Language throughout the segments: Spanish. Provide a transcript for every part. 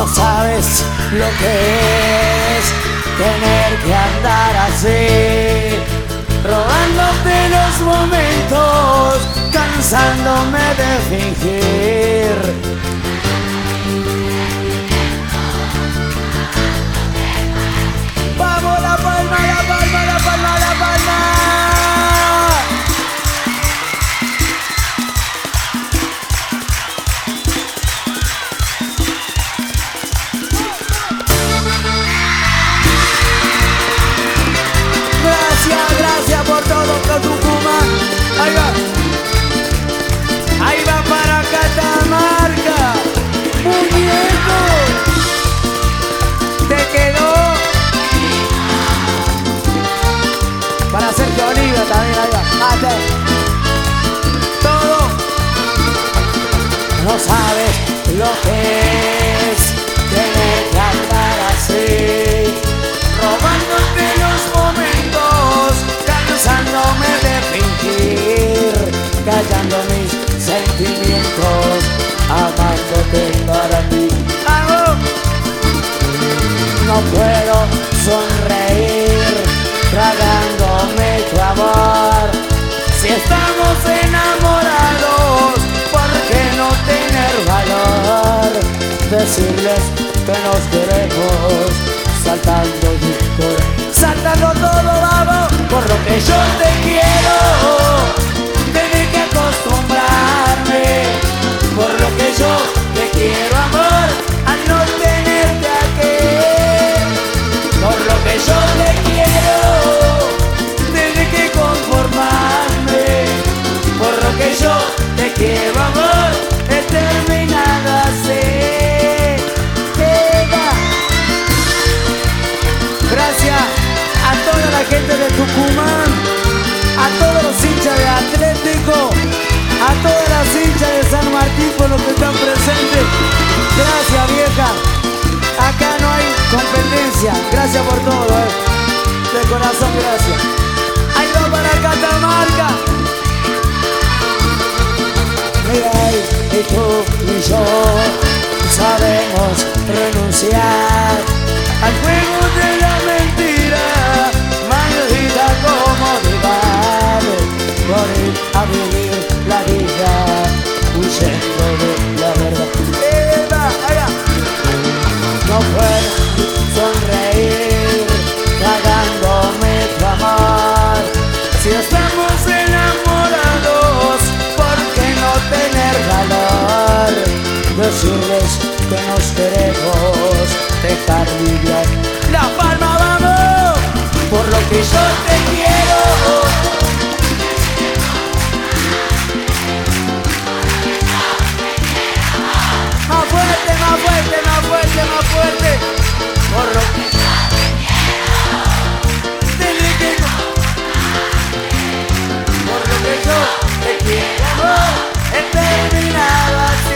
No sabes lo que es tener que andar así, robándote los momentos, cansándome de fingir. ¡Vamos, la palma, la palma, la palma, la palma! Gracias por todo, Tucumán. Ahí va. Ahí va para Catamarca. Muñeco. Te quedó. Para Sergio Oliva también, ahí va. Mate. Todo. No sabes lo que es tener que andar así, robándote los momentos, cansándome de fingir, callando mis sentimientos, amándote para ti. ¡Vamos! No puedo sonreír, tragándome tu amor. Si estamos enamorados, ¿por qué no tener valor? Decirles que nos queremos, saltando todo, vamos. Por lo que yo te quiero, tengo que acostumbrarme. Por lo que yo te quiero, amor, a no tenerte aquí. Por lo que yo te quiero, tengo que conformarme. Por lo que yo te quiero, amor, he terminado así. Gracias a toda la gente de Tucumán, a todos los hinchas de Atlético, a todas las hinchas de San Martín por los que están presentes. Gracias, vieja. Acá no hay competencia. Gracias por todo, de corazón, gracias. Ahí va para Catamarca. Mira ahí, y tú y yo sabemos renunciar al juego de la mentira, maldita comodidad, por ir a vivir la vida, huyendo de la verdad. No puedo sonreír, tragándome tu amor. Si estamos enamorados, ¿por qué no tener valor? Decirles que nos queremos, dejar vivir. La palma, vamos, por lo que yo te quiero. Más fuerte, más fuerte, más fuerte, más fuerte. Por lo que yo te quiero. Por lo que yo te quiero, he terminado así.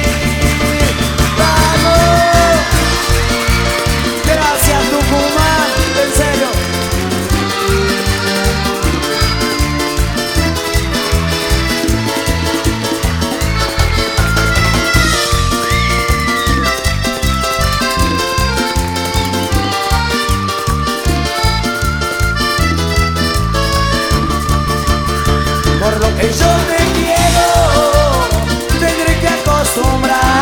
Gracias, Tucumán, en serio. Por lo que yo te quiero, tendré que acostumbrar